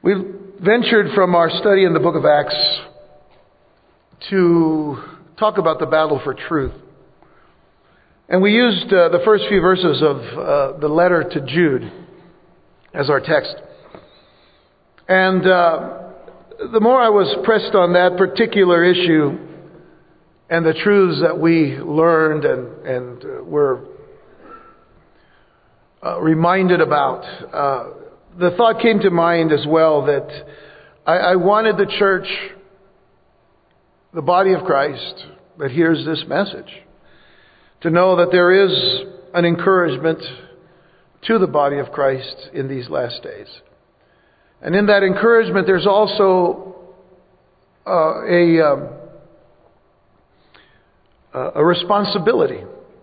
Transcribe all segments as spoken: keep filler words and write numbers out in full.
We ventured from our study in the book of Acts to talk about the battle for truth. And we used uh, the first few verses of uh, the letter to Jude as our text. And uh, the more I was pressed on that particular issue and the truths that we learned and, and uh, were uh, reminded about, uh, the thought came to mind as well that I, I wanted the church, the body of Christ that hears this message, to know that there is an encouragement to the body of Christ in these last days. And in that encouragement, there's also uh, a, um, a responsibility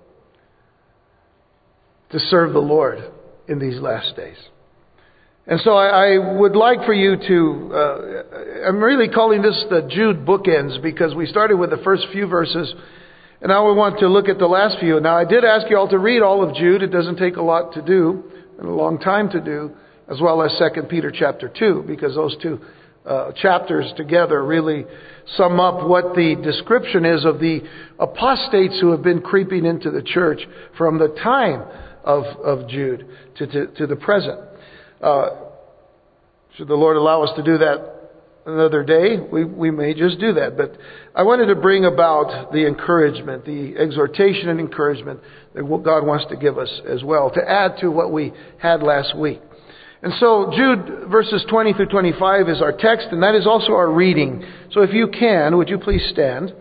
to serve the Lord in these last days. And so I, I would like for you to, uh, I'm really calling this the Jude bookends because we started with the first few verses and now we want to look at the last few. Now I did ask you all to read all of Jude. It doesn't take a lot to do and a long time to do, as well as Second Peter chapter two, because those two uh, chapters together really sum up what the description is of the apostates who have been creeping into the church from the time of, of Jude to, to, to the present. Uh, should the Lord allow us to do that another day, we, we may just do that. But I wanted to bring about the encouragement, the exhortation and encouragement that God wants to give us as well, to add to what we had last week. And so Jude verses twenty through twenty-five is our text, and that is also our reading. So if you can, would you please stand?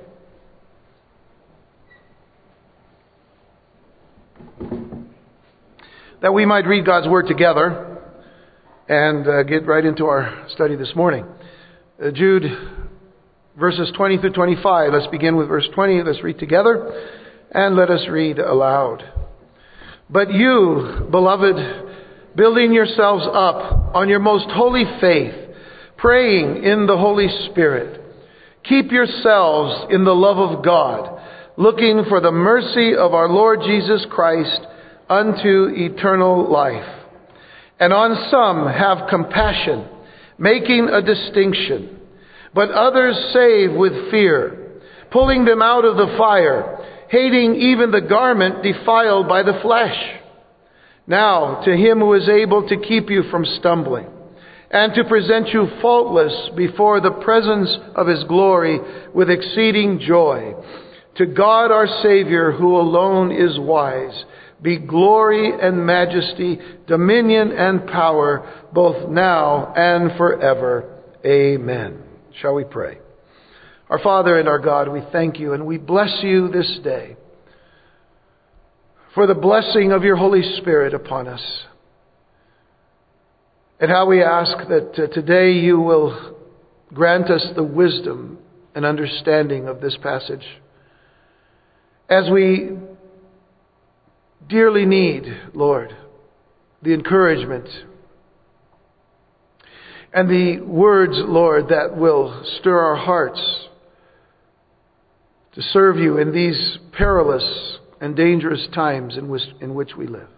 That we might read God's Word together and uh, get right into our study this morning. Uh, Jude, verses twenty through twenty-five. Let's begin with verse twenty. Let's read together and let us read aloud. But you, beloved, building yourselves up on your most holy faith, praying in the Holy Spirit, keep yourselves in the love of God, looking for the mercy of our Lord Jesus Christ unto eternal life. And on some have compassion, making a distinction, but others save with fear, pulling them out of the fire, hating even the garment defiled by the flesh. Now to him who is able to keep you from stumbling, and to present you faultless before the presence of his glory with exceeding joy, to God our Savior, who alone is wise, be glory and majesty, dominion and power, both now and forever. Amen. Shall we pray? Our Father and our God, we thank you and we bless you this day for the blessing of your Holy Spirit upon us. And how we ask that uh, today you will grant us the wisdom and understanding of this passage as we dearly need, Lord, the encouragement and the words, Lord, that will stir our hearts to serve you in these perilous and dangerous times in which, in which we live.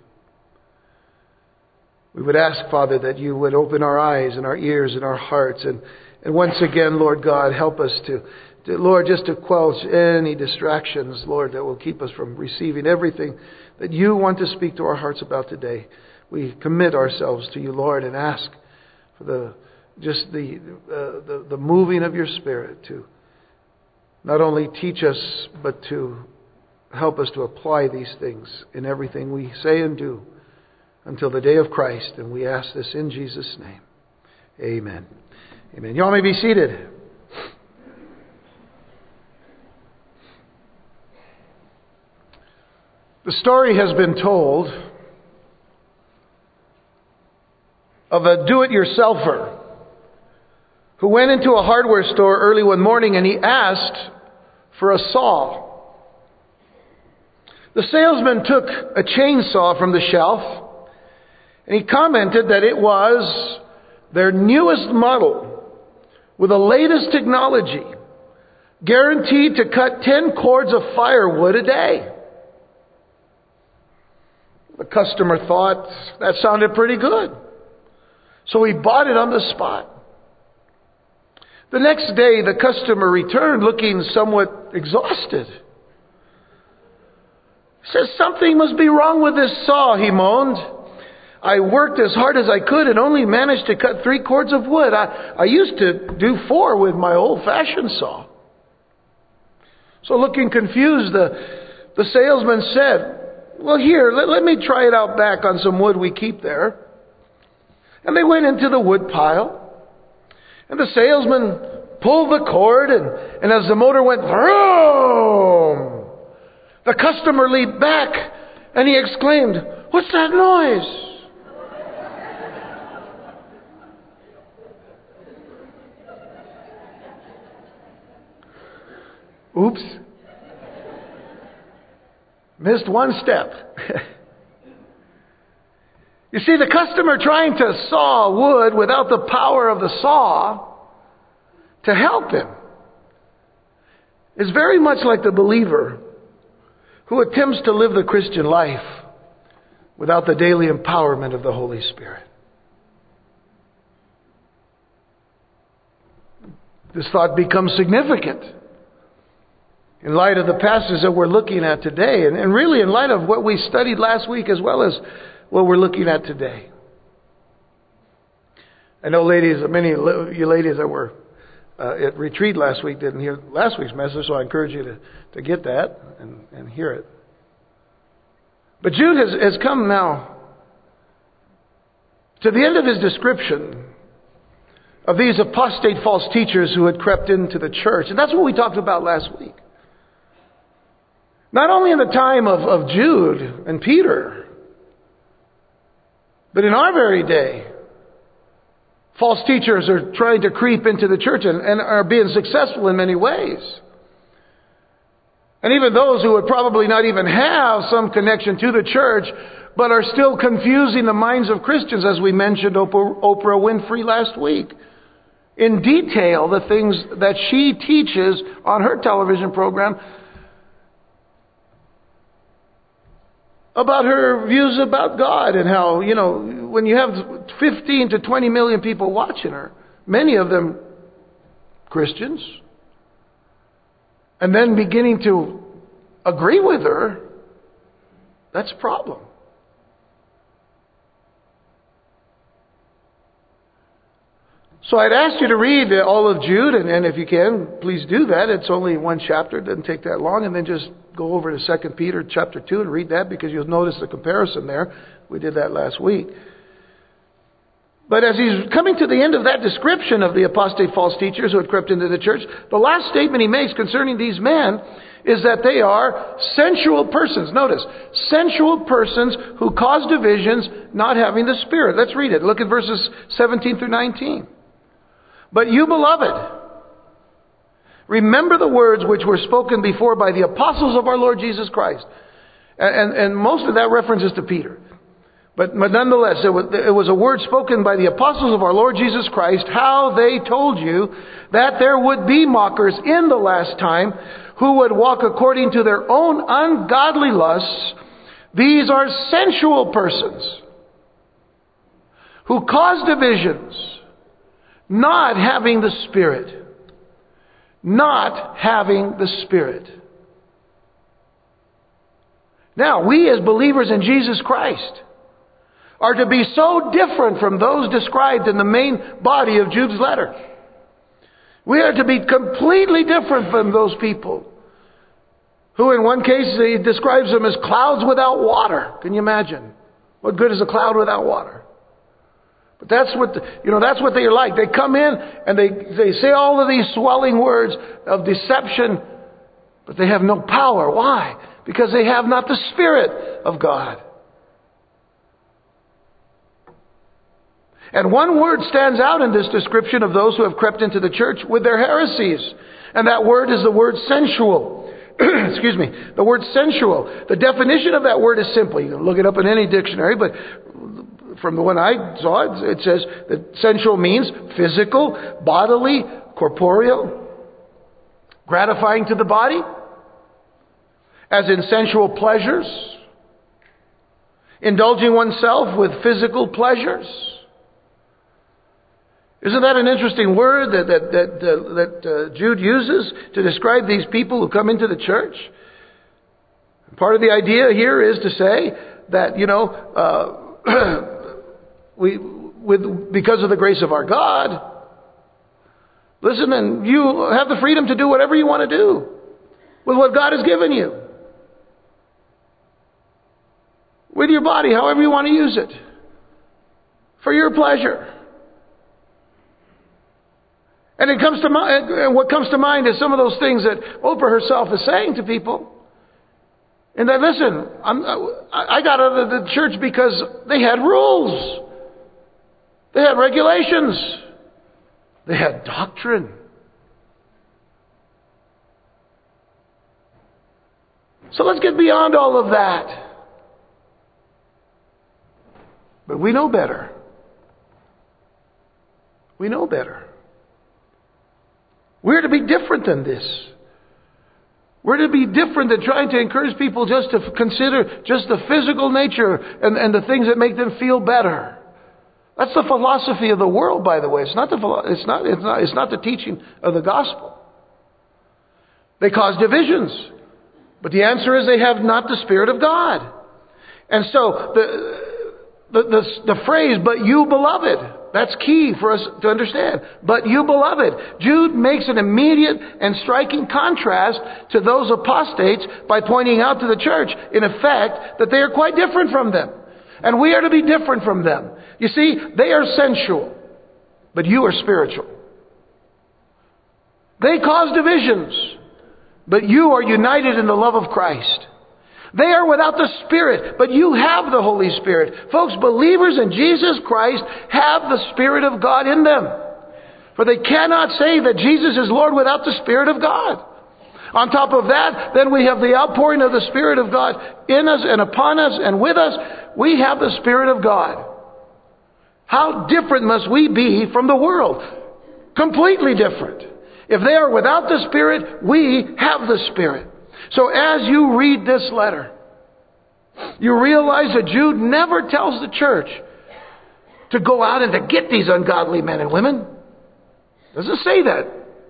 We would ask, Father, that you would open our eyes and our ears and our hearts. And, and once again, Lord God, help us to, to, Lord, just to quench any distractions, Lord, that will keep us from receiving everything that you want to speak to our hearts about today. We commit ourselves to you, Lord, and ask for the just the, uh, the the moving of your Spirit to not only teach us, but to help us to apply these things in everything we say and do until the day of Christ. And we ask this in Jesus' name. Amen. Amen. You all may be seated. The story has been told of a do-it-yourselfer who went into a hardware store early one morning and he asked for a saw. The salesman took a chainsaw from the shelf and he commented that it was their newest model with the latest technology, guaranteed to cut ten cords of firewood a day. The customer thought that sounded pretty good, so he bought it on the spot. The next day, the customer returned looking somewhat exhausted. He says, "Something must be wrong with this saw," he moaned. "I worked as hard as I could and only managed to cut three cords of wood. I, I used to do four with my old-fashioned saw." So looking confused, the, the salesman said, "Well, here, let, let me try it out back on some wood we keep there." And they went into the wood pile. And the salesman pulled the cord, and, and as the motor went, vroom, the customer leaped back, and he exclaimed, "What's that noise?" Oops. Missed one step. You see, the customer trying to saw wood without the power of the saw to help him is very much like the believer who attempts to live the Christian life without the daily empowerment of the Holy Spirit. This thought becomes significant in light of the passages that we're looking at today, and, and really in light of what we studied last week as well as what we're looking at today. I know ladies, many of you ladies that were uh, at retreat last week didn't hear last week's message, so I encourage you to, to get that and, and hear it. But Jude has, has come now to the end of his description of these apostate false teachers who had crept into the church. And that's what we talked about last week. Not only in the time of, of Jude and Peter, but in our very day, false teachers are trying to creep into the church and, and are being successful in many ways. And even those who would probably not even have some connection to the church, but are still confusing the minds of Christians, as we mentioned Oprah, Oprah Winfrey last week. In detail, the things that she teaches on her television program about her views about God, and how, you know, when you have fifteen to twenty million people watching her, many of them Christians, and then beginning to agree with her, that's a problem. So I'd ask you to read all of Jude, and, and if you can, please do that. It's only one chapter. It doesn't take that long. And then just go over to Second Peter chapter two and read that, because you'll notice the comparison there. We did that last week. But as he's coming to the end of that description of the apostate false teachers who had crept into the church, the last statement he makes concerning these men is that they are sensual persons. Notice, sensual persons who cause divisions, not having the Spirit. Let's read it. Look at verses seventeen through nineteen. "But you, beloved, remember the words which were spoken before by the apostles of our Lord Jesus Christ." And, and, and most of that references to Peter. But, but nonetheless, it was, it was a word spoken by the apostles of our Lord Jesus Christ, how they told you that there would be mockers in the last time who would walk according to their own ungodly lusts. These are sensual persons who cause divisions, not having the Spirit. Not having the Spirit. Now, we as believers in Jesus Christ are to be so different from those described in the main body of Jude's letter. We are to be completely different from those people who, in one case, he describes them as clouds without water. Can you imagine? What good is a cloud without water? But that's what, the, you know, that's what they are like. They come in and they, they say all of these swelling words of deception, but they have no power. Why? Because they have not the Spirit of God. And one word stands out in this description of those who have crept into the church with their heresies. And that word is the word sensual. Excuse me. The word sensual. The definition of that word is simple. You can look it up in any dictionary, but from the one I saw, it says that sensual means physical, bodily, corporeal, gratifying to the body, as in sensual pleasures, indulging oneself with physical pleasures. Isn't that an interesting word that that that, uh, that uh, Jude uses to describe these people who come into the church? Part of the idea here is to say that, you know, uh, we with because of the grace of our God, listen, and you have the freedom to do whatever you want to do with what God has given you. With your body, however you want to use it. For your pleasure. And it comes to mind, and what comes to mind is some of those things that Oprah herself is saying to people. And that, listen, I'm, I got out of the church because they had rules. They had regulations. They had doctrine. So let's get beyond all of that. But we know better. We know better. We're to be different than this. We're to be different than trying to encourage people just to consider just the physical nature and, and the things that make them feel better. That's the philosophy of the world, by the way. It's not the it's not it's not it's not the teaching of the gospel. They cause divisions, but the answer is they have not the Spirit of God. And so the the the, the phrase "but you, beloved," that's key for us to understand. But you, beloved. Jude makes an immediate and striking contrast to those apostates by pointing out to the church, in effect, that they are quite different from them. And we are to be different from them. You see, they are sensual, but you are spiritual. They cause divisions, but you are united in the love of Christ. They are without the Spirit, but you have the Holy Spirit. Folks, believers in Jesus Christ have the Spirit of God in them. For they cannot say that Jesus is Lord without the Spirit of God. On top of that, then we have the outpouring of the Spirit of God in us and upon us and with us. We have the Spirit of God. How different must we be from the world? Completely different. If they are without the Spirit, we have the Spirit. So as you read this letter, you realize that Jude never tells the church to go out and to get these ungodly men and women. Doesn't say that.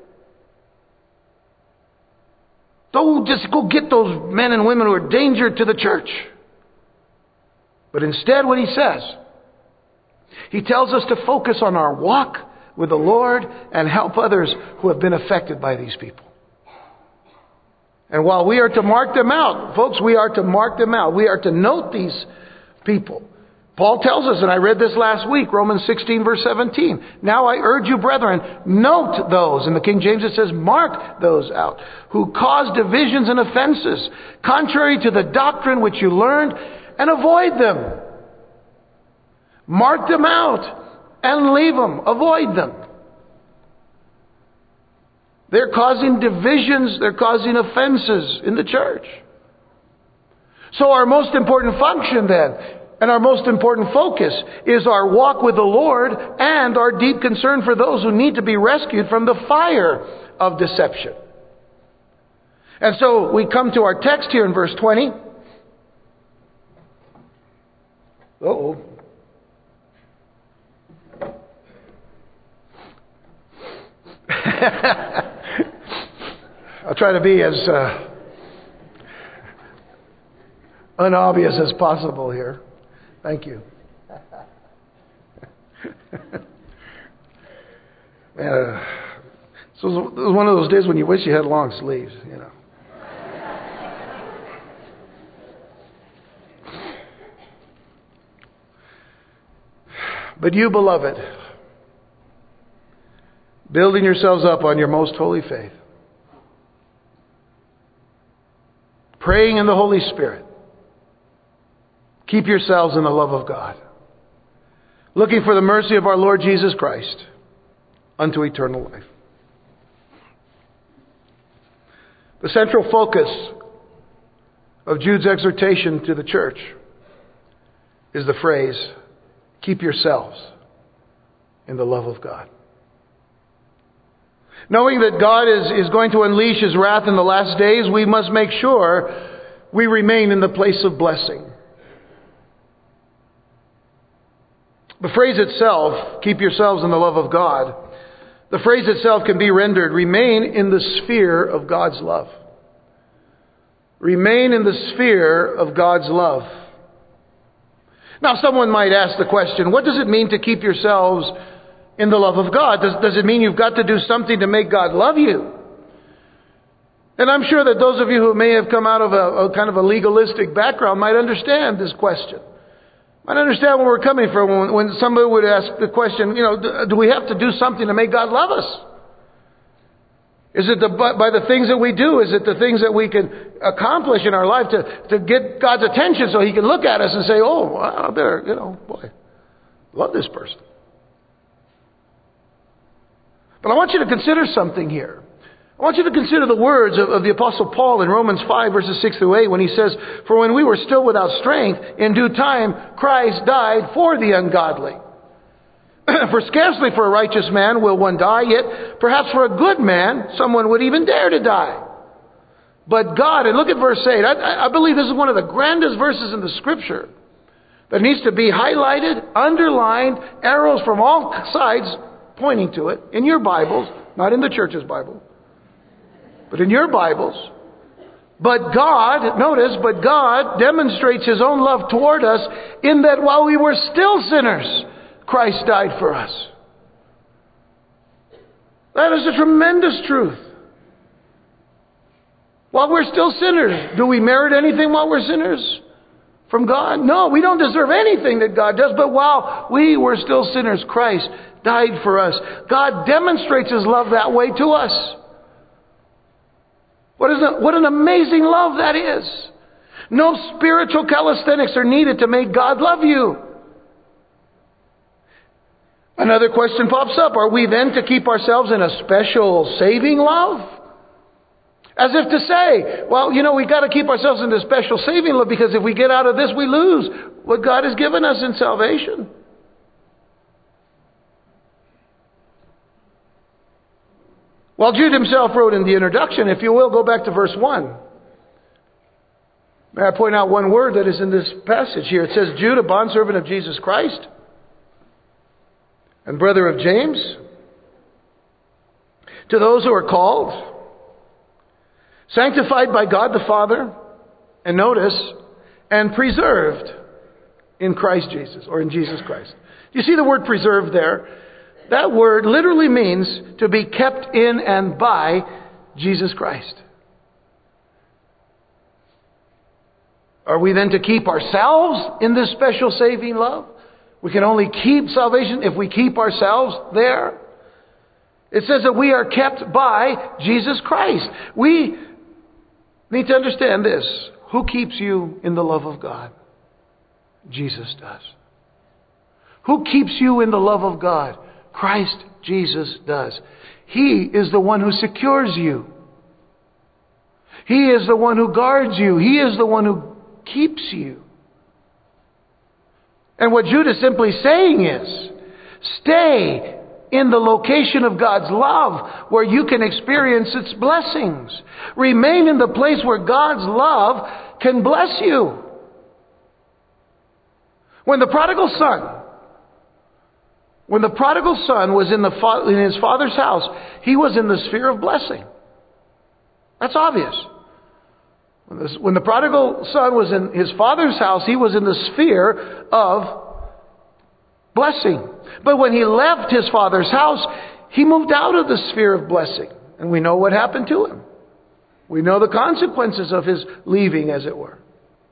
Don't just go get those men and women who are a danger to the church. But instead, what he says, he tells us to focus on our walk with the Lord and help others who have been affected by these people. And while we are to mark them out, folks, we are to mark them out. We are to note these people. Paul tells us, and I read this last week, Romans sixteen, verse seventeen. Now I urge you, brethren, note those. In the King James it says, mark those out, who cause divisions and offenses, contrary to the doctrine which you learned, and avoid them. Mark them out and leave them. Avoid them. They're causing divisions. They're causing offenses in the church. So our most important function then, and our most important focus, is our walk with the Lord and our deep concern for those who need to be rescued from the fire of deception. And so we come to our text here in verse twenty. Uh-oh. I'll try to be as uh, unobvious as possible here. Thank you. Man, uh, so it was one of those days when you wish you had long sleeves, you know. But you, beloved, building yourselves up on your most holy faith, praying in the Holy Spirit, keep yourselves in the love of God, looking for the mercy of our Lord Jesus Christ unto eternal life. The central focus of Jude's exhortation to the church is the phrase, keep yourselves in the love of God. Knowing that God is, is going to unleash His wrath in the last days, we must make sure we remain in the place of blessing. The phrase itself, keep yourselves in the love of God, the phrase itself can be rendered, remain in the sphere of God's love. Remain in the sphere of God's love. Now, someone might ask the question, what does it mean to keep yourselves in the love of God? Does, does it mean you've got to do something to make God love you? And I'm sure that those of you who may have come out of a, a kind of a legalistic background might understand this question. Might understand where we're coming from when, when somebody would ask the question, you know, do, do we have to do something to make God love us? Is it the, by the things that we do? Is it the things that we can accomplish in our life to, to get God's attention so He can look at us and say, oh, I better, you know, boy, love this person. But I want you to consider something here. I want you to consider the words of, of the Apostle Paul in Romans five, verses six through eight, when he says, for when we were still without strength, in due time Christ died for the ungodly. For scarcely for a righteous man will one die, yet perhaps for a good man someone would even dare to die. But God, and look at verse eight, I, I believe this is one of the grandest verses in the Scripture that needs to be highlighted, underlined, arrows from all sides pointing to it, in your Bibles, not in the church's Bible, but in your Bibles. But God, notice, but God demonstrates His own love toward us in that while we were still sinners, Christ died for us. That is a tremendous truth. While we're still sinners, do we merit anything while we're sinners from God? No, we don't deserve anything that God does. But while we were still sinners, Christ died for us. God demonstrates His love that way to us. What is a, what an amazing love that is. No spiritual calisthenics are needed to make God love you. Another question pops up. Are we then to keep ourselves in a special saving love? As if to say, well, you know, we've got to keep ourselves in this special saving love because if we get out of this, we lose what God has given us in salvation. Well, Jude himself wrote in the introduction, if you will, go back to verse one. May I point out one word that is in this passage here. It says, Jude, a bondservant of Jesus Christ, and brother of James, to those who are called, sanctified by God the Father, and notice, and preserved in Christ Jesus, or in Jesus Christ. Do you see the word preserved there? That word literally means to be kept in and by Jesus Christ. Are we then to keep ourselves in this special saving love? We can only keep salvation if we keep ourselves there. It says that we are kept by Jesus Christ. We need to understand this. Who keeps you in the love of God? Jesus does. Who keeps you in the love of God? Christ Jesus does. He is the one who secures you. He is the one who guards you. He is the one who keeps you. And what Jude is simply saying is, stay in the location of God's love where you can experience its blessings. Remain in the place where God's love can bless you. When the prodigal son, when the prodigal son was in, the fa- in his father's house, he was in the sphere of blessing. That's obvious. When, this, when the prodigal son was in his father's house, he was in the sphere of blessing. But when he left his father's house, he moved out of the sphere of blessing. And we know what happened to him. We know the consequences of his leaving, as it were.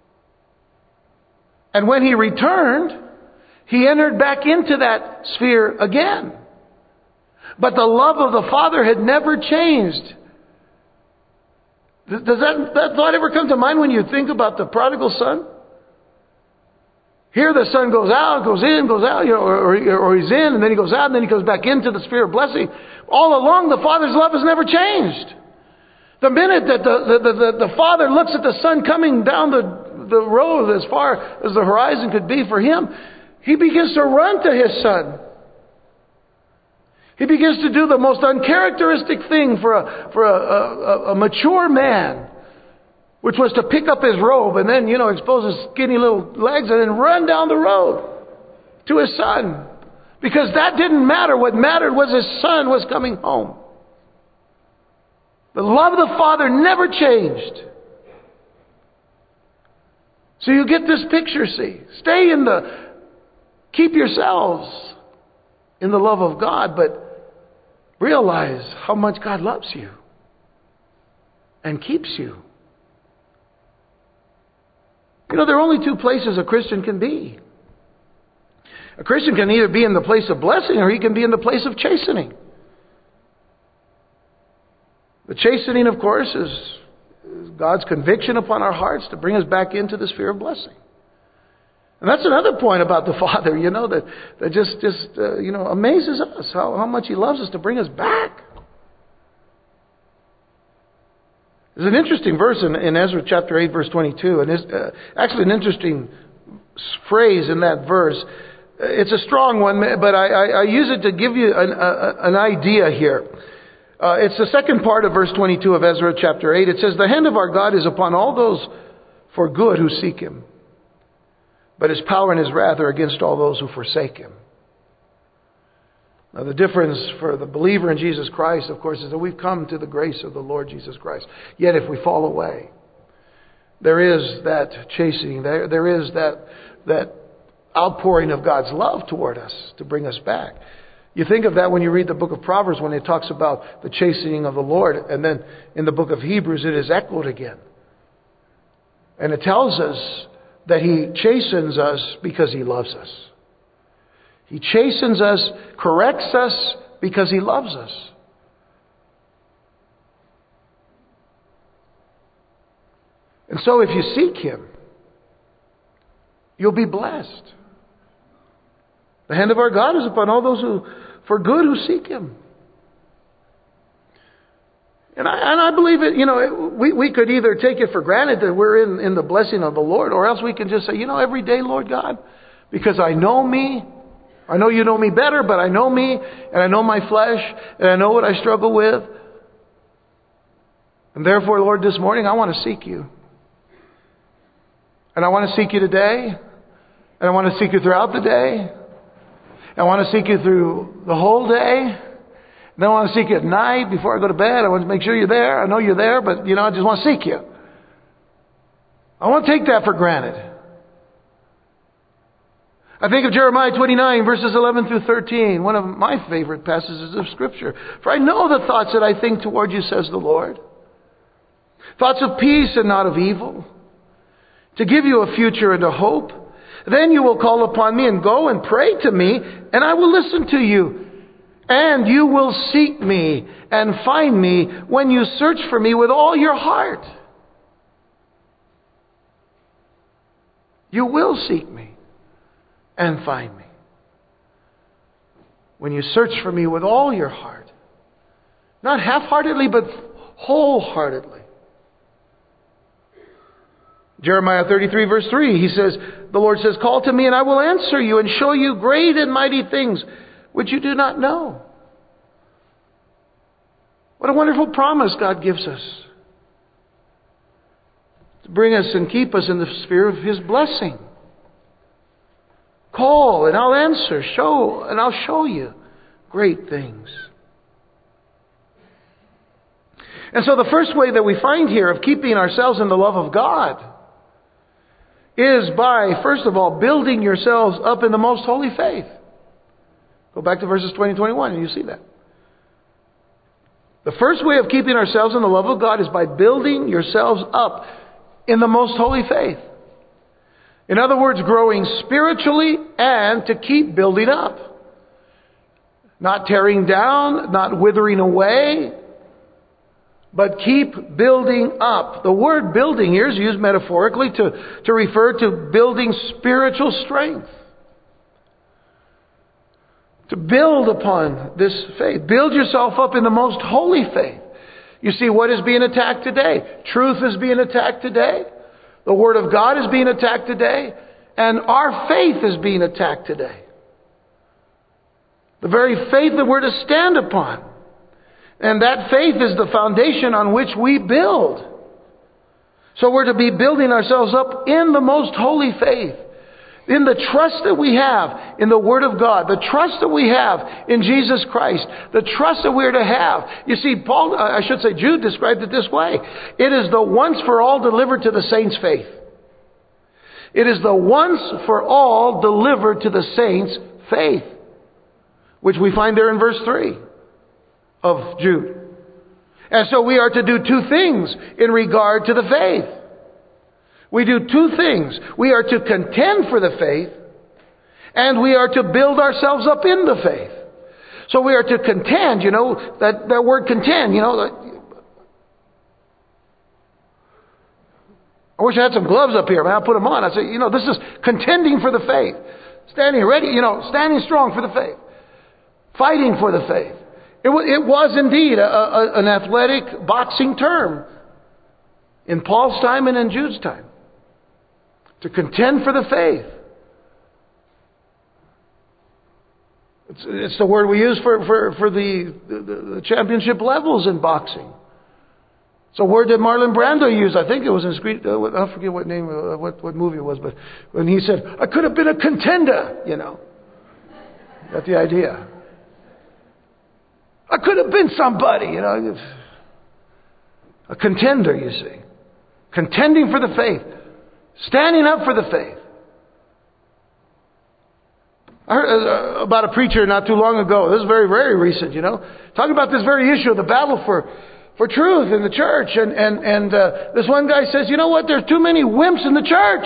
And when he returned, he entered back into that sphere again. But the love of the Father had never changed. Does that, that thought ever come to mind when you think about the prodigal son? Here the son goes out, goes in, goes out, you know, or, or, or he's in, and then he goes out, and then he goes back into the sphere of blessing. All along, the Father's love has never changed. The minute that the, the, the, the Father looks at the son coming down the, the road as far as the horizon could be for him, he begins to run to his son. He begins to do the most uncharacteristic thing for a, for a, a, a mature man, which was to pick up his robe and then, you know, expose his skinny little legs and then run down the road. to His Son. Because that didn't matter. What mattered was His Son was coming home. The love of the Father never changed. So you get this picture, see. Stay in the, keep yourselves in the love of God, but realize how much God loves you and keeps you. You know, there are only two places a Christian can be. A Christian can either be in the place of blessing or he can be in the place of chastening. The chastening, of course, is God's conviction upon our hearts to bring us back into the sphere of blessing. And that's another point about the Father, you know, that, that just, just uh, you know, amazes us, how, how much He loves us to bring us back. There's an interesting verse in, in Ezra chapter eight, verse twenty-two, and it's uh, actually an interesting phrase in that verse. It's a strong one, but I, I, I use it to give you an, a, an idea here. Uh, it's the second part of verse twenty-two of Ezra chapter eight. It says, "The hand of our God is upon all those for good who seek Him, but His power and His wrath are against all those who forsake Him." Now, the difference for the believer in Jesus Christ, of course, is that we've come to the grace of the Lord Jesus Christ. Yet if we fall away, there is that chastening, there, there is that, that outpouring of God's love toward us to bring us back. You think of that when you read the book of Proverbs, when it talks about the chastening of the Lord. And then in the book of Hebrews, it is echoed again. And it tells us that He chastens us because He loves us. He chastens us, corrects us because He loves us. And so if you seek Him, you'll be blessed. The hand of our God is upon all those who, for good, who seek Him. And I, and I believe it, you know, we, we could either take it for granted that we're in, in the blessing of the Lord, or else we can just say, you know, every day, Lord God, because I know me, I know You know me better, but I know me, and I know my flesh, and I know what I struggle with. And therefore, Lord, this morning, I want to seek You. And I want to seek You today, and I want to seek You throughout the day. I want to seek You through the whole day. Then I want to seek You at night before I go to bed. I want to make sure You're there. I know You're there, but, you know, I just want to seek You. I want to take that for granted. I think of Jeremiah twenty-nine, verses eleven through thirteen, one of my favorite passages of Scripture. "For I know the thoughts that I think toward You, says the Lord. Thoughts of peace and not of evil, to give you a future and a hope. Then you will call upon Me and go and pray to Me, and I will listen to you. And you will seek Me and find Me when you search for Me with all your heart." You will seek Me and find Me when you search for Me with all your heart. Not half-heartedly, but wholeheartedly. Jeremiah thirty-three, verse three, he says, the Lord says, "Call to Me and I will answer you and show you great and mighty things which you do not know." What a wonderful promise God gives us to bring us and keep us in the sphere of His blessing. Call and I'll answer, show and I'll show you great things. And so the first way that we find here of keeping ourselves in the love of God is by, first of all, building yourselves up in the most holy faith. Go back to verses twenty and twenty-one and you see that. The first way of keeping ourselves in the love of God is by building yourselves up in the most holy faith. In other words, growing spiritually and to keep building up. Not tearing down, not withering away, but keep building up. The word building here is used metaphorically to, to refer to building spiritual strength. To build upon this faith. Build yourself up in the most holy faith. You see, what is being attacked today? Truth is being attacked today. The Word of God is being attacked today. And our faith is being attacked today. The very faith that we're to stand upon. And that faith is the foundation on which we build. So we're to be building ourselves up in the most holy faith. In the trust that we have in the Word of God, the trust that we have in Jesus Christ, the trust that we're to have. You see, Paul, I should say Jude described it this way. It is the once for all delivered to the saints' faith. It is the once for all delivered to the saints' faith, which we find there in verse three of Jude. And so we are to do two things in regard to the faith. We do two things. We are to contend for the faith, and we are to build ourselves up in the faith. So we are to contend, you know, that, that word contend, you know. I wish I had some gloves up here, man. I'll put them on. I say, you know, this is contending for the faith. Standing ready, you know, standing strong for the faith. Fighting for the faith. It was, it was indeed a, a, an athletic boxing term in Paul's time and in Jude's time. To contend for the faith. It's, it's the word we use for, for, for the, the, the championship levels in boxing. It's a word that Marlon Brando used. I think it was in Screen, uh, I forget what name, uh, what, what movie it was, but when he said, I could have been a contender, you know. Got the idea. I could have been somebody, you know. A contender, you see. Contending for the faith. Standing up for the faith. I heard uh, about a preacher not too long ago. This is very, very recent, you know. Talking about this very issue of the battle for, for truth in the church. And, and, and uh, this one guy says, you know what? There's too many wimps in the church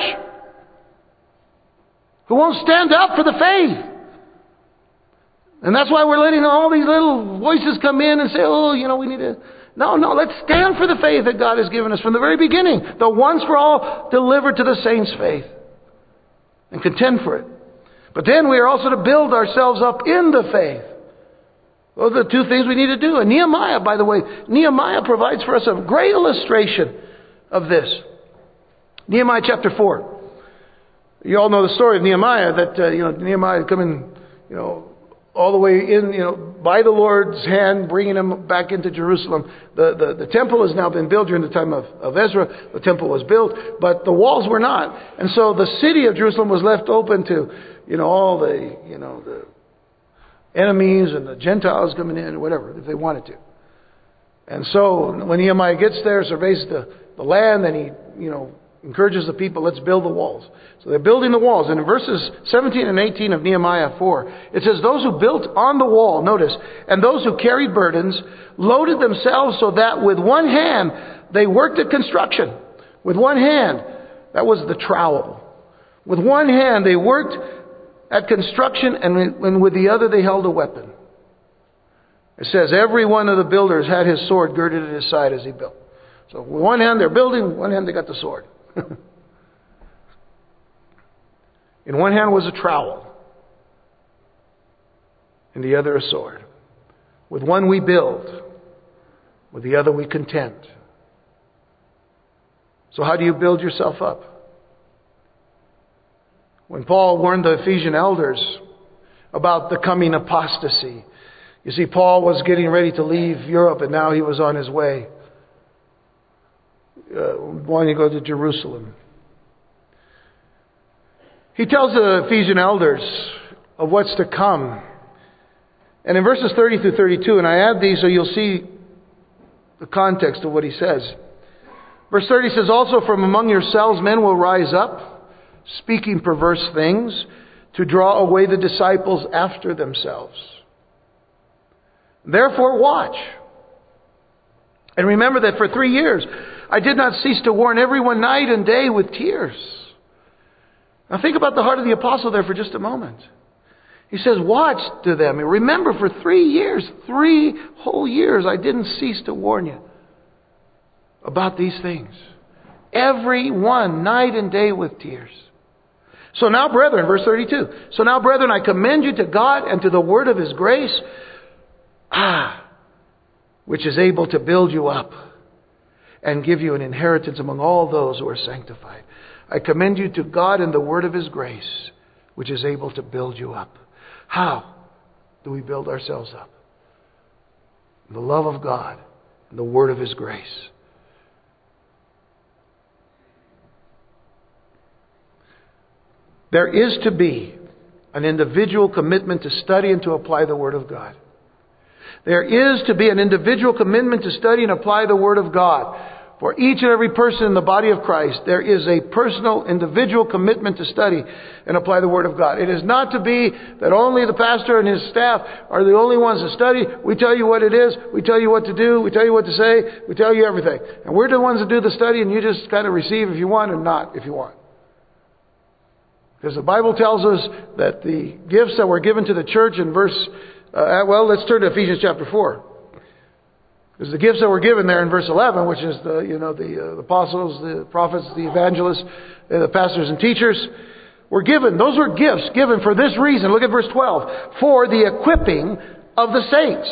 who won't stand up for the faith. And that's why we're letting all these little voices come in and say, oh, you know, we need to... No, no, let's stand for the faith that God has given us from the very beginning. The once for all delivered to the saints' faith. And contend for it. But then we are also to build ourselves up in the faith. Those are the two things we need to do. And Nehemiah, by the way, Nehemiah provides for us a great illustration of this. Nehemiah chapter four. You all know the story of Nehemiah, that, uh, you know, Nehemiah coming, you know, all the way in, you know, by the Lord's hand, bringing him back into Jerusalem. The, the, the temple has now been built during the time of, of Ezra. The temple was built, but the walls were not. And so the city of Jerusalem was left open to, you know, all the, you know, the enemies and the Gentiles coming in or whatever, if they wanted to. And so when Nehemiah gets there, surveys the, the land, and he, you know, encourages the people, let's build the walls. So they're building the walls. And in verses seventeen and eighteen of Nehemiah four, it says, those who built on the wall, notice, and those who carried burdens, loaded themselves so that with one hand they worked at construction. With one hand, that was the trowel. With one hand they worked at construction, and with the other they held a weapon. It says every one of the builders had his sword girded at his side as he built. So with one hand they're building, with one hand they got the sword. In one hand was a trowel, in the other a sword. With one we build, with the other we contend. So how do you build yourself up? When Paul warned the Ephesian elders about the coming apostasy, you see, Paul was getting ready to leave Europe, and now he was on his way, uh, wanting to go to Jerusalem. He tells the Ephesian elders of what's to come. And in verses thirty through thirty-two, and I add these so you'll see the context of what he says. Verse thirty says, also from among yourselves men will rise up, speaking perverse things, to draw away the disciples after themselves. Therefore watch. And remember that for three years I did not cease to warn everyone night and day with tears. Now think about the heart of the apostle there for just a moment. He says, watch to them. And remember, for three years, three whole years, I didn't cease to warn you about these things. Every one, night and day with tears. So now, brethren, verse thirty-two. So now, brethren, I commend you to God and to the word of His grace, ah, which is able to build you up and give you an inheritance among all those who are sanctified. I commend you to God and the word of His grace, which is able to build you up. How do we build ourselves up? The love of God and the word of His grace. There is to be an individual commitment to study and to apply the Word of God. There is to be an individual commitment to study and apply the Word of God. For each and every person in the body of Christ, there is a personal, individual commitment to study and apply the Word of God. It is not to be that only the pastor and his staff are the only ones to study. We tell you what it is. We tell you what to do. We tell you what to say. We tell you everything. And we're the ones that do the study, and you just kind of receive if you want and not if you want. Because the Bible tells us that the gifts that were given to the church in verse, uh, well, let's turn to Ephesians chapter four. Because the gifts that were given there in verse eleven, which is the, you know, the, uh, the apostles, the prophets, the evangelists, uh, the pastors and teachers, were given. Those were gifts given for this reason. Look at verse twelve. For the equipping of the saints.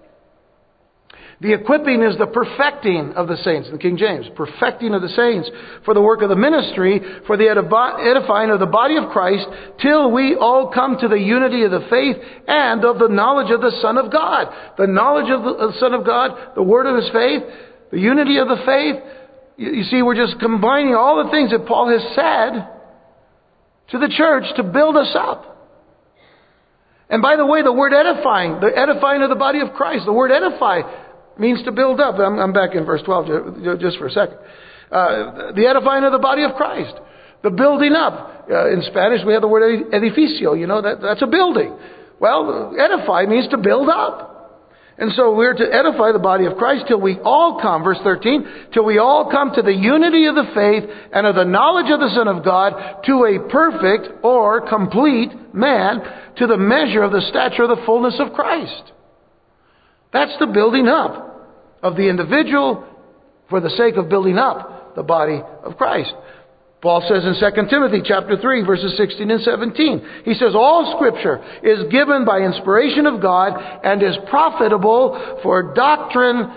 The equipping is the perfecting of the saints, the King James. Perfecting of the saints for the work of the ministry, for the edifying of the body of Christ, till we all come to the unity of the faith and of the knowledge of the Son of God. The knowledge of the, of the Son of God, the word of His faith, the unity of the faith. You, you see, we're just combining all the things that Paul has said to the church to build us up. And by the way, the word edifying, the edifying of the body of Christ, the word edify means to build up. I'm, I'm back in verse twelve just for a second. Uh, the edifying of the body of Christ. The building up. Uh, in Spanish we have the word edificio. You know, that, that's a building. Well, edify means to build up. And so we're to edify the body of Christ till we all come, verse thirteen, till we all come to the unity of the faith and of the knowledge of the Son of God, to a perfect or complete man, to the measure of the stature of the fullness of Christ. That's the building up of the individual for the sake of building up the body of Christ. Paul says in Second Timothy chapter three, verses sixteen and seventeen, he says, all Scripture is given by inspiration of God and is profitable for doctrine.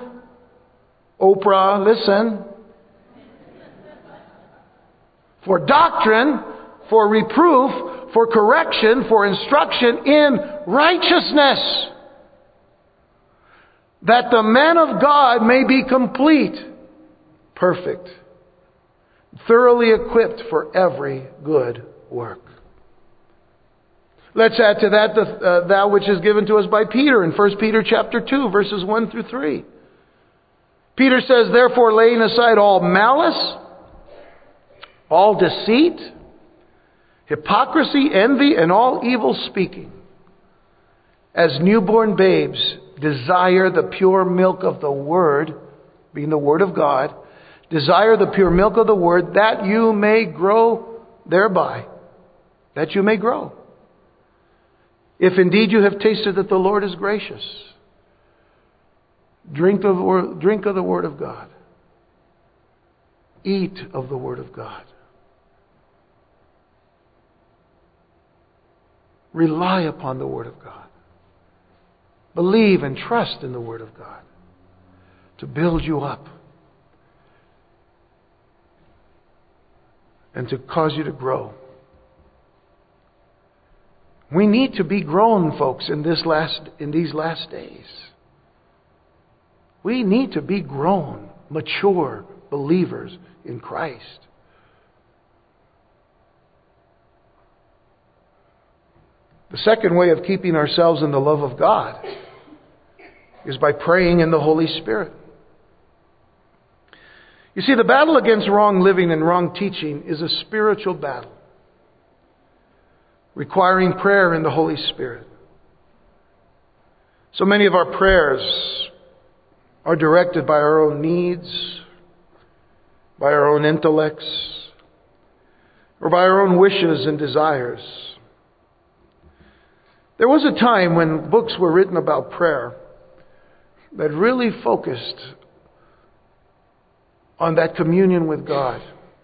Oprah, listen. For doctrine, for reproof, for correction, for instruction in righteousness, that the man of God may be complete, perfect, thoroughly equipped for every good work. Let's add to that the, uh, that which is given to us by Peter in First Peter chapter two, verses one through three. Peter says, therefore, laying aside all malice, all deceit, hypocrisy, envy, and all evil speaking, as newborn babes, desire the pure milk of the Word, being the Word of God. Desire the pure milk of the Word, that you may grow thereby. That you may grow. If indeed you have tasted that the Lord is gracious, drink of, the, drink of the Word of God. Eat of the Word of God. Rely upon the Word of God. Believe and trust in the Word of God to build you up and to cause you to grow. We need to be grown, folks, in this last in these last days. We need to be grown, mature believers in Christ. The second way of keeping ourselves in the love of God is by praying in the Holy Spirit. You see, the battle against wrong living and wrong teaching is a spiritual battle, requiring prayer in the Holy Spirit. So many of our prayers are directed by our own needs, by our own intellects, or by our own wishes and desires. There was a time when books were written about prayer that really focused on that communion with God.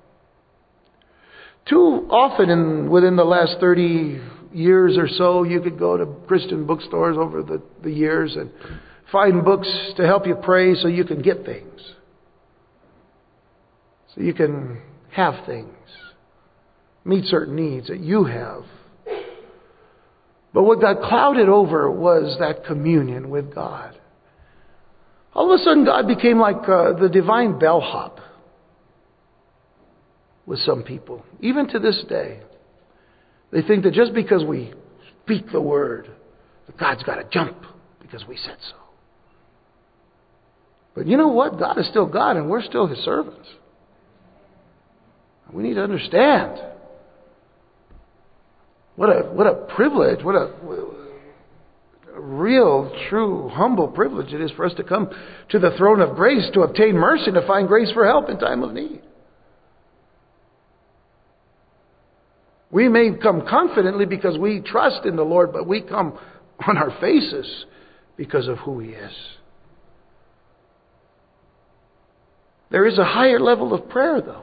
Too often in, within the last thirty years or so, you could go to Christian bookstores over the, the years and find books to help you pray so you can get things. So you can have things. Meet certain needs that you have. But what got clouded over was that communion with God. All of a sudden, God became like uh, the divine bellhop with some people, even to this day. They think that just because we speak the word, that God's got to jump because we said so. But you know what? God is still God and we're still His servants. We need to understand what a what a privilege, what a, a real, true, humble privilege it is for us to come to the throne of grace to obtain mercy, to find grace for help in time of need. We may come confidently because we trust in the Lord, but we come on our faces because of who He is. There is a higher level of prayer, though.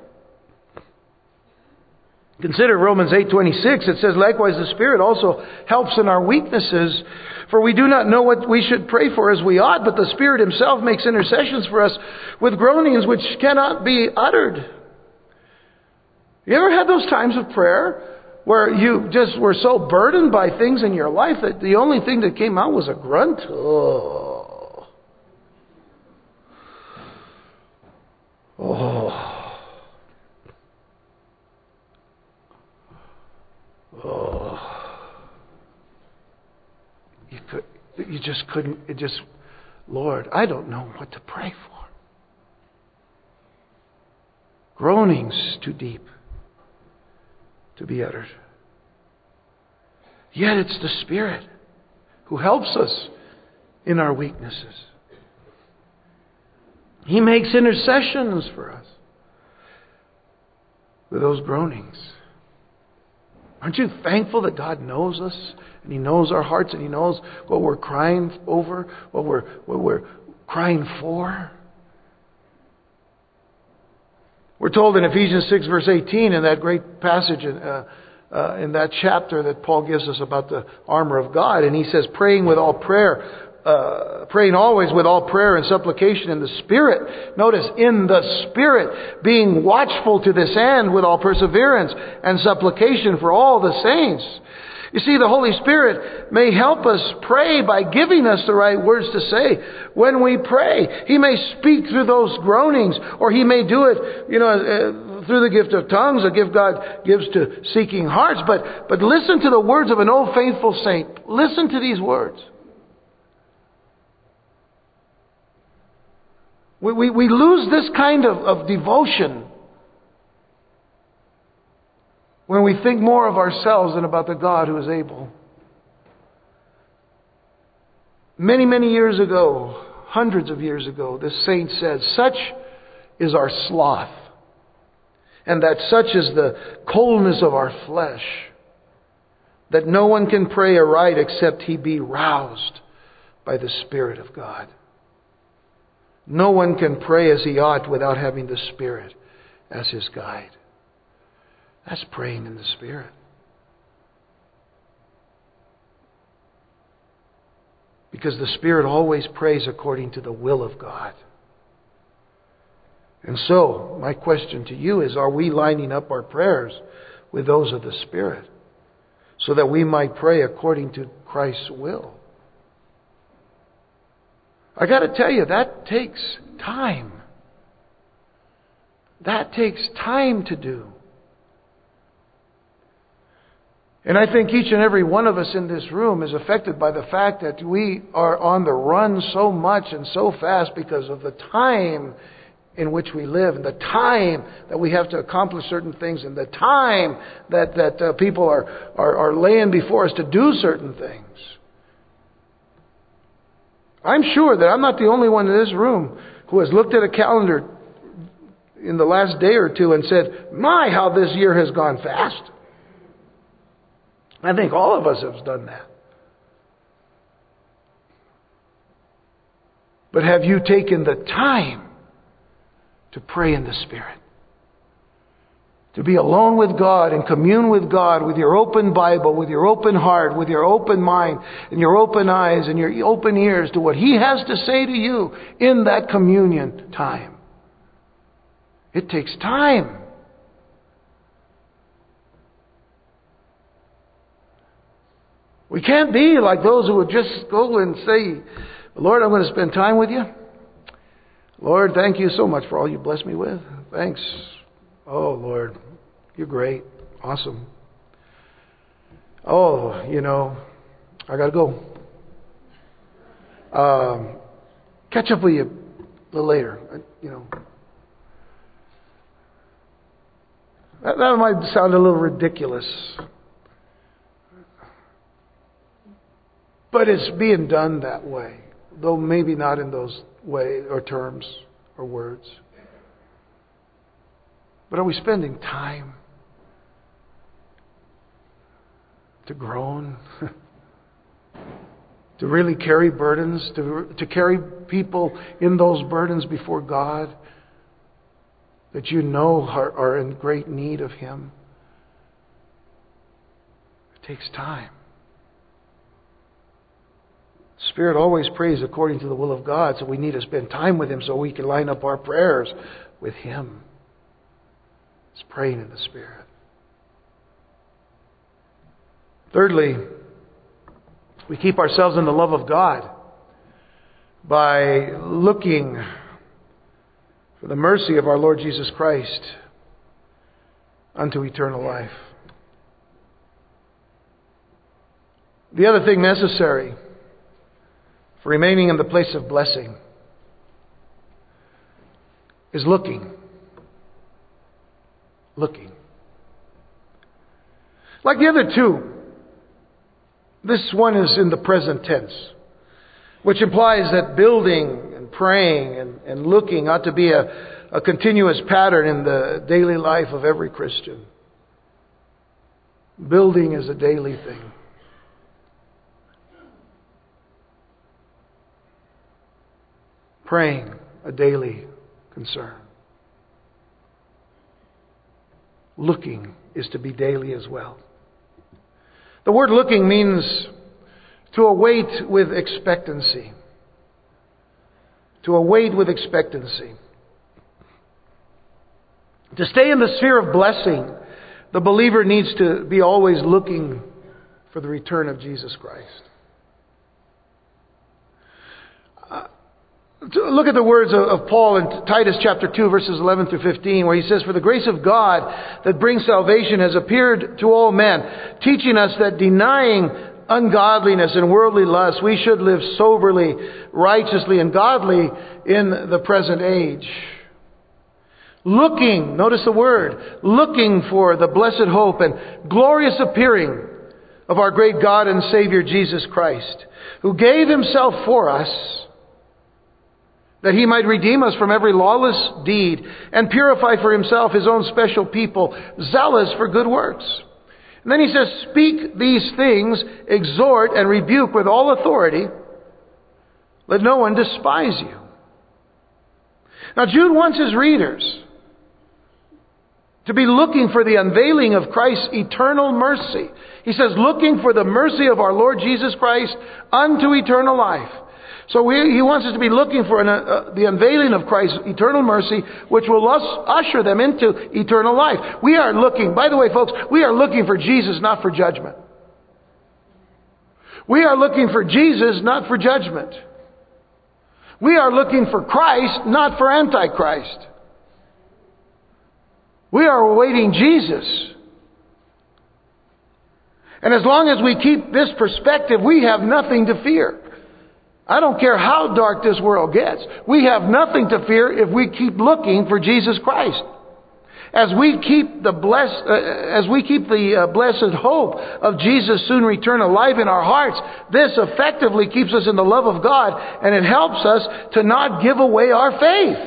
Consider Romans eight twenty-six. It says, likewise the Spirit also helps in our weaknesses, for we do not know what we should pray for as we ought, but the Spirit Himself makes intercessions for us with groanings which cannot be uttered. You ever had those times of prayer where you just were so burdened by things in your life that the only thing that came out was a grunt? Oh. Oh. Oh. You could, you just couldn't, it just, Lord, I don't know what to pray for. Groanings too deep to be uttered. Yet it's the Spirit who helps us in our weaknesses. He makes intercessions for us with those groanings. Aren't you thankful that God knows us and He knows our hearts and He knows what we're crying over, what we're what we're crying for? We're told in Ephesians six verse eighteen, in that great passage in, uh, uh, in that chapter that Paul gives us about the armor of God, and he says, praying with all prayer, uh, praying always with all prayer and supplication in the Spirit. Notice, in the Spirit, being watchful to this end with all perseverance and supplication for all the saints. You see, the Holy Spirit may help us pray by giving us the right words to say when we pray. He may speak through those groanings, or He may do it, you know, uh, through the gift of tongues, a gift God gives to seeking hearts. But, but listen to the words of an old faithful saint. Listen to these words. We, we, we lose this kind of, of devotion when we think more of ourselves than about the God who is able. Many, many years ago, hundreds of years ago, this saint said, such is our sloth, and that such is the coldness of our flesh, that no one can pray aright except he be roused by the Spirit of God. No one can pray as he ought without having the Spirit as his guide. That's praying in the Spirit. Because the Spirit always prays according to the will of God. And so, my question to you is, are we lining up our prayers with those of the Spirit so that we might pray according to Christ's will? I got to tell you, that takes time. That takes time to do. And I think each and every one of us in this room is affected by the fact that we are on the run so much and so fast because of the time in which we live, and the time that we have to accomplish certain things, and the time that, that uh, people are, are, are laying before us to do certain things. I'm sure that I'm not the only one in this room who has looked at a calendar in the last day or two and said, my, how this year has gone fast. I think all of us have done that. But have you taken the time to pray in the Spirit? To be alone with God and commune with God with your open Bible, with your open heart, with your open mind, and your open eyes and your open ears to what He has to say to you in that communion time. It takes time. We can't be like those who would just go and say, Lord, I'm going to spend time with you. Lord, thank you so much for all you blessed me with. Thanks. Oh, Lord, you're great. Awesome. Oh, you know, I got to go. Um, catch up with you a little later. You know, that, that might sound a little ridiculous, but it's being done that way, though maybe not in those way or terms or words. But are we spending time to groan? To really carry burdens, to, to carry people in those burdens before God that you know are, are in great need of Him? It takes time. Spirit always prays according to the will of God, so we need to spend time with Him so we can line up our prayers with Him. It's praying in the Spirit. Thirdly, we keep ourselves in the love of God by looking for the mercy of our Lord Jesus Christ unto eternal life. The other thing necessary for remaining in the place of blessing is looking. Looking. Like the other two, this one is in the present tense, which implies that building and praying and, and looking ought to be a, a continuous pattern in the daily life of every Christian. Building is a daily thing. Praying, a daily concern. Looking is to be daily as well. The word looking means to await with expectancy. To await with expectancy. To stay in the sphere of blessing, the believer needs to be always looking for the return of Jesus Christ. Uh, Look at the words of Paul in Titus chapter two, verses eleven through fifteen, where he says, "For the grace of God that brings salvation has appeared to all men, teaching us that denying ungodliness and worldly lust, we should live soberly, righteously, and godly in the present age." Looking, notice the word, looking for the blessed hope and glorious appearing of our great God and Savior Jesus Christ, who gave Himself for us, that He might redeem us from every lawless deed and purify for Himself His own special people, zealous for good works. And then he says, "Speak these things, exhort and rebuke with all authority. Let no one despise you." Now Jude wants his readers to be looking for the unveiling of Christ's eternal mercy. He says, looking for the mercy of our Lord Jesus Christ unto eternal life. So we, he wants us to be looking for an, uh, the unveiling of Christ's eternal mercy, which will us, usher them into eternal life. We are looking, by the way, folks, we are looking for Jesus, not for judgment. We are looking for Jesus, not for judgment. We are looking for Christ, not for Antichrist. We are awaiting Jesus. And as long as we keep this perspective, we have nothing to fear. I don't care how dark this world gets. We have nothing to fear if we keep looking for Jesus Christ. As we keep the bless, uh, as we keep the uh, blessed hope of Jesus' soon return alive in our hearts, this effectively keeps us in the love of God, and it helps us to not give away our faith.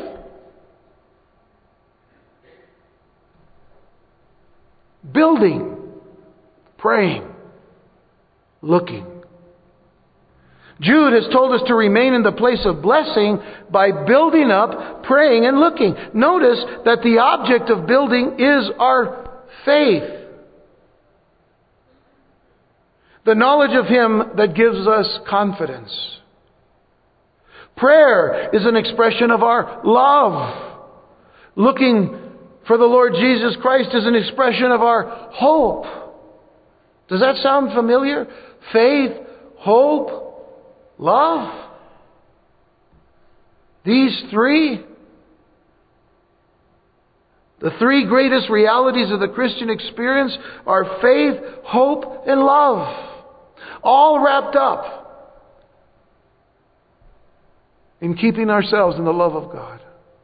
Building, praying, looking. Jude has told us to remain in the place of blessing by building up, praying, and looking. Notice that the object of building is our faith. The knowledge of Him that gives us confidence. Prayer is an expression of our love. Looking for the Lord Jesus Christ is an expression of our hope. Does that sound familiar? Faith, hope, love. These three, The three greatest realities of the Christian experience are faith, hope, and love. All wrapped up in keeping ourselves in the love of God.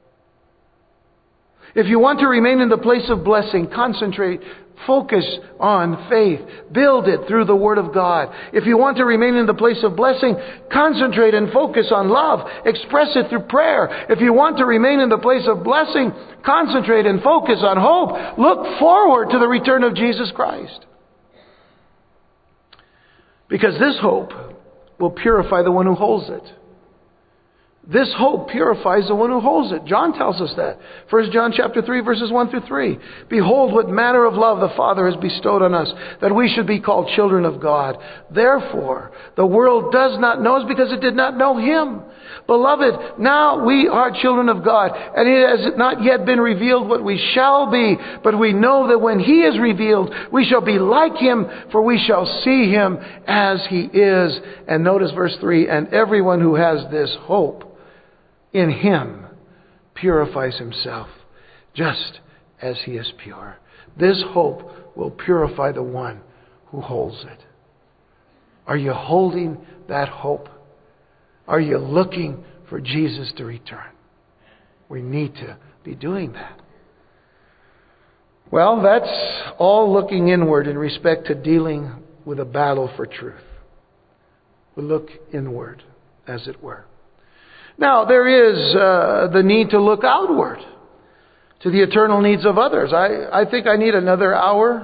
If you want to remain in the place of blessing, concentrate, focus on faith. Build it through the Word of God. If you want to remain in the place of blessing, concentrate and focus on love. Express it through prayer. If you want to remain in the place of blessing, concentrate and focus on hope. Look forward to the return of Jesus Christ. Because this hope will purify the one who holds it. This hope purifies the one who holds it. John tells us that. First John chapter three, verses one through three. Behold, what manner of love the Father has bestowed on us, that we should be called children of God. Therefore, the world does not know us because it did not know Him. Beloved, now we are children of God, and it has not yet been revealed what we shall be. But we know that when He is revealed, we shall be like Him, for we shall see Him as He is. And notice verse three, and everyone who has this hope in Him purifies himself, just as He is pure. This hope will purify the one who holds it. Are you holding that hope? Are you looking for Jesus to return? We need to be doing that. Well, that's all looking inward in respect to dealing with a battle for truth. We look inward, as it were. Now, there is uh, the need to look outward to the eternal needs of others. I, I think I need another hour.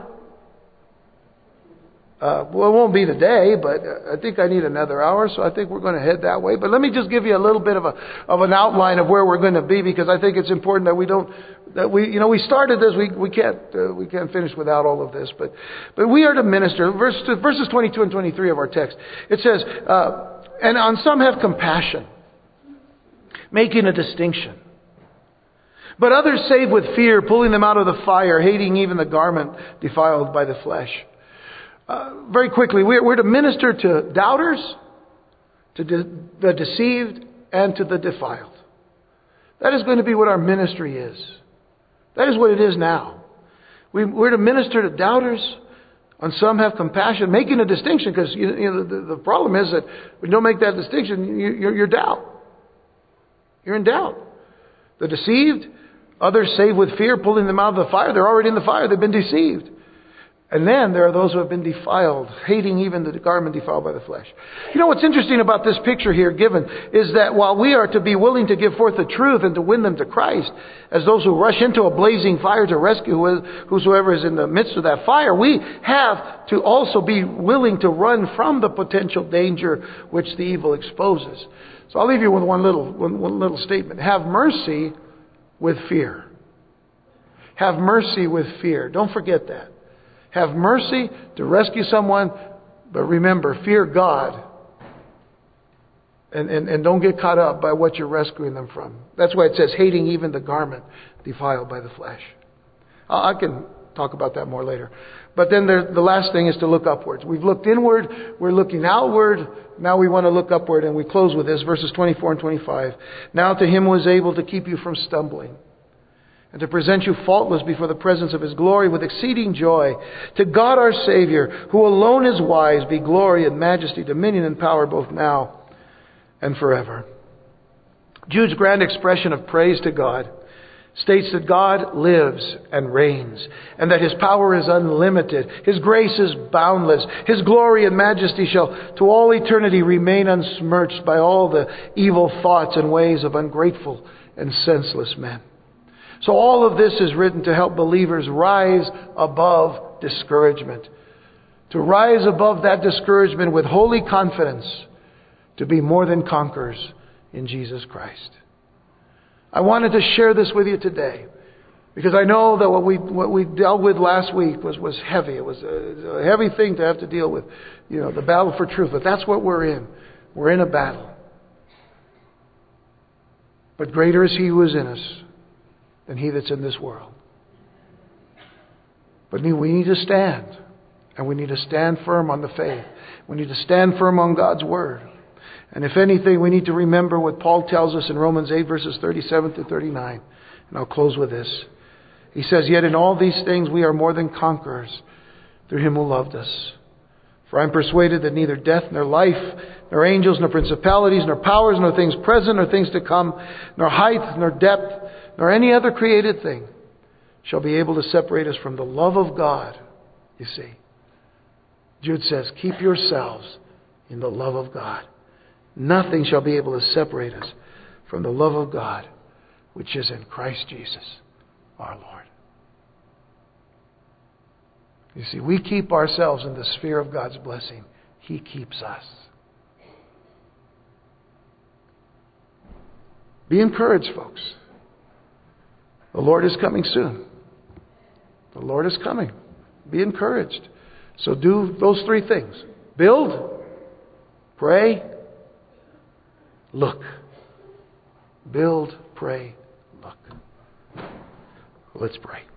Uh, well, it won't be today, but I think I need another hour, so I think we're going to head that way. But let me just give you a little bit of a of an outline of where we're going to be, because I think it's important that we don't that we you know we started this we we can't uh, we can't finish without all of this. But but we are to minister. Verse, verses twenty-two and twenty-three of our text. It says, uh, and on some have compassion, making a distinction. But others save with fear, pulling them out of the fire, hating even the garment defiled by the flesh. Uh, very quickly, we're, we're to minister to doubters, to de- the deceived, and to the defiled. That is going to be what our ministry is. That is what it is now. We, we're to minister to doubters. On some have compassion, making a distinction, because you, you know, the, the problem is that when you don't make that distinction, you, you're, you're doubt. You're in doubt. The deceived, others save with fear, pulling them out of the fire. They're already in the fire. They've been deceived. And then there are those who have been defiled, hating even the garment defiled by the flesh. You know what's interesting about this picture here given is that while we are to be willing to give forth the truth and to win them to Christ, as those who rush into a blazing fire to rescue whosoever is in the midst of that fire, we have to also be willing to run from the potential danger which the evil exposes. So I'll leave you with one little, one, one little statement. Have mercy with fear. Have mercy with fear. Don't forget that. Have mercy to rescue someone, but remember, fear God. And, and, and don't get caught up by what you're rescuing them from. That's why it says, hating even the garment defiled by the flesh. I can talk about that more later. But then there, the last thing is to look upwards. We've looked inward, we're looking outward. Now we want to look upward, and we close with this, verses twenty-four and twenty-five. Now to Him who is able to keep you from stumbling, and to present you faultless before the presence of His glory with exceeding joy. To God our Savior, who alone is wise, be glory and majesty, dominion and power both now and forever. Jude's grand expression of praise to God states that God lives and reigns, and that His power is unlimited. His grace is boundless. His glory and majesty shall to all eternity remain unsmirched by all the evil thoughts and ways of ungrateful and senseless men. So all of this is written to help believers rise above discouragement. To rise above that discouragement with holy confidence, to be more than conquerors in Jesus Christ. I wanted to share this with you today, because I know that what we what we dealt with last week was, was heavy. It was a, a heavy thing to have to deal with, you know, the battle for truth. But that's what we're in. We're in a battle. But greater is He who is in us than he that's in this world. But we need to stand. And we need to stand firm on the faith. We need to stand firm on God's Word. And if anything, we need to remember what Paul tells us in Romans eight, verses thirty-seven to thirty-nine. And I'll close with this. He says, yet in all these things we are more than conquerors through Him who loved us. For I am persuaded that neither death nor life, nor angels, nor principalities, nor powers, nor things present, nor things to come, nor height, nor depth, nor any other created thing shall be able to separate us from the love of God. You see, Jude says, keep yourselves in the love of God. Nothing shall be able to separate us from the love of God, which is in Christ Jesus, our Lord. You see, we keep ourselves in the sphere of God's blessing. He keeps us. Be encouraged, folks. The Lord is coming soon. The Lord is coming. Be encouraged. So do those three things. Build, pray, look. Build, pray, look. Let's pray.